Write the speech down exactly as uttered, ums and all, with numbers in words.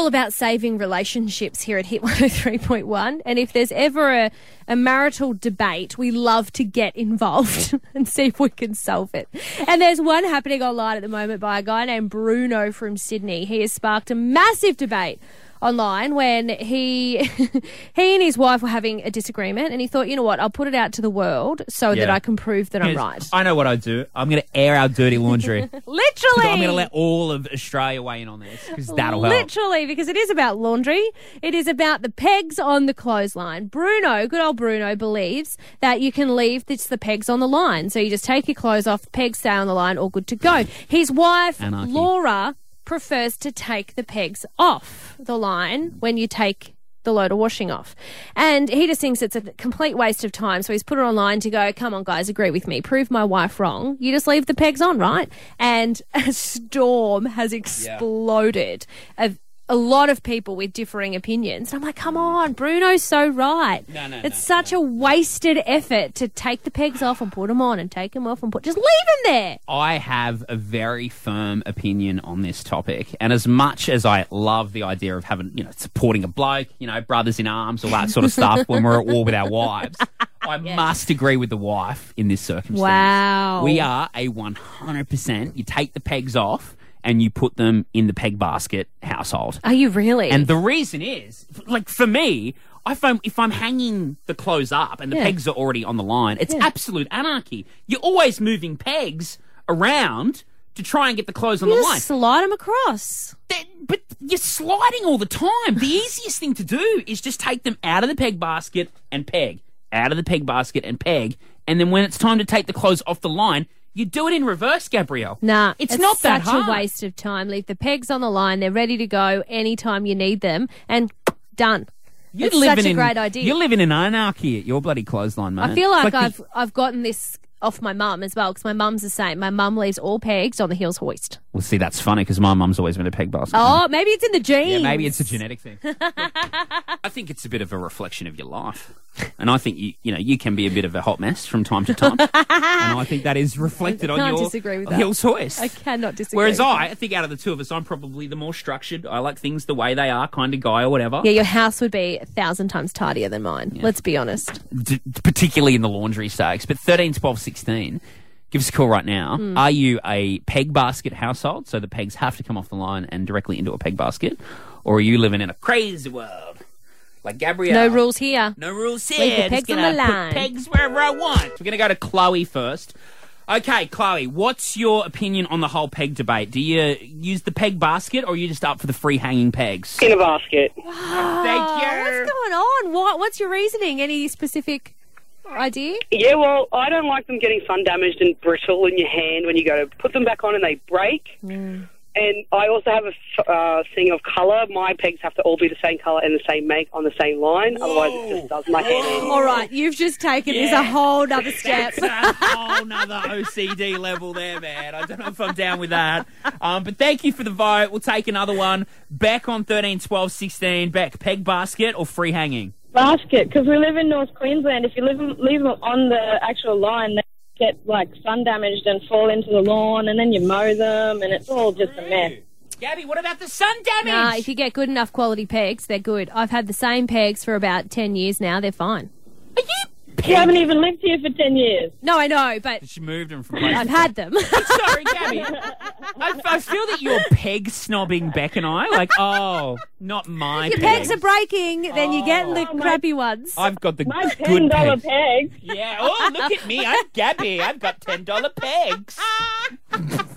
about saving relationships here at Hit one oh three point one. And if there's ever a, a marital debate, we love to get involved and see if we can solve it. And there's one happening online at the moment by a guy named Bruno from Sydney. He has sparked a massive debate online when he he and his wife were having a disagreement, and he thought, you know what, I'll put it out to the world so Yeah. that I can prove that I'm right. I know what I do. I'm going to air our dirty laundry. Literally. I'm going to let all of Australia weigh in on this because that'll help. Literally, because it is about laundry. It is about the pegs on the clothesline. Bruno, good old Bruno, believes that you can leave this, the pegs on the line. So you just take your clothes off, pegs stay on the line, all good to go. His wife, Anarchy. Laura, prefers to take the pegs off the line when you take the load of washing off. And he just thinks it's a complete waste of time. So he's put it online to go, come on, guys, agree with me. Prove my wife wrong. You just leave the pegs on, right? And a storm has exploded of a lot of people with differing opinions. And I'm like, come on, Bruno's so right. No, no, it's no, such a wasted effort to take the pegs off and put them on and take them off and put... Just leave them there. I have a very firm opinion on this topic. And as much as I love the idea of having, you know, supporting a bloke, you know, brothers in arms, all that sort of stuff when we're at war with our wives, I Yeah. must agree with the wife in this circumstance. Wow. We are a one hundred percent, you take the pegs off and you put them in the peg basket household. Are you really? And the reason is, like, for me, I find if I'm hanging the clothes up and the Yeah. pegs are already on the line, it's Yeah. absolute anarchy. You're always moving pegs around to try and get the clothes on you the just line. slide them across. That- but you're sliding all the time. The easiest thing to do is just take them out of the peg basket and peg, out of the peg basket and peg, and then when it's time to take the clothes off the line, you do it in reverse, Gabrielle. Nah, it's, not that such hard. a waste of time. Leave the pegs on the line. They're ready to go anytime you need them, and done. You're it's such living a in, great idea. You're living in anarchy at your bloody clothesline, mate. I feel like, the- I've I've gotten this off my mum as well, because my mum's the same. My mum leaves all pegs on the heels hoist. Well, see, that's funny because my mum's always been a peg basket. Oh, maybe it's in the genes. Yeah, maybe it's a genetic thing. I think it's a bit of a reflection of your life. And I think, you you know, you can be a bit of a hot mess from time to time. And I think that is reflected I on can't your disagree with that. heels hoist. I cannot disagree. Whereas with I, I think out of the two of us, I'm probably the more structured. I like things the way they are, kind of guy or whatever. Yeah, your house would be a thousand times tidier than mine. Let's be honest. D- particularly in the laundry stakes. But thirteen, twelve, sixteen, give us a call right now. Hmm. Are you a peg basket household, so the pegs have to come off the line and directly into a peg basket? Or are you living in a crazy world? Like Gabrielle. No rules here. No rules here. Leave the Just pegs on gonna the put line. pegs wherever I want. We're going to go to Chloe first. Okay, Chloe, what's your opinion on the whole peg debate? Do you use the peg basket or are you just up for the free hanging pegs? In a basket. Thank Oh, you. what's going on? What, what's your reasoning? Any specific idea? Yeah, well, I don't like them getting sun damaged and brittle in your hand when you go to put them back on and they break. Mm. And I also have a f- uh, thing of colour. My pegs have to all be the same colour and the same make on the same line. Otherwise, it just does my head in. All right, you've just taken this a whole nother step. That's a whole nother O C D level there, man. I don't know if I'm down with that. Um, but thank you for the vote. We'll take another one. Beck on thirteen, twelve, sixteen. Beck, peg basket or free hanging? Basket, because we live in North Queensland. If you live, leave them on the actual line, they get like sun damaged and fall into the lawn, and then you mow them, and it's all just a mess. Gabby, what about the sun damage? Nah, if you get good enough quality pegs, they're good. I've had the same pegs for about ten years now. They're fine. Are you You haven't even lived here for ten years. No, I know, but She moved them from place I've to had them. Sorry, Gabby. I, I feel that you're peg snobbing Beck and I. Like, oh, not my Your pegs. pegs are breaking, then you're getting the Oh, my- crappy ones. I've got the My ten good dollar pegs. pegs. Yeah. Oh, look at me. I'm Gabby. I've got ten dollar pegs.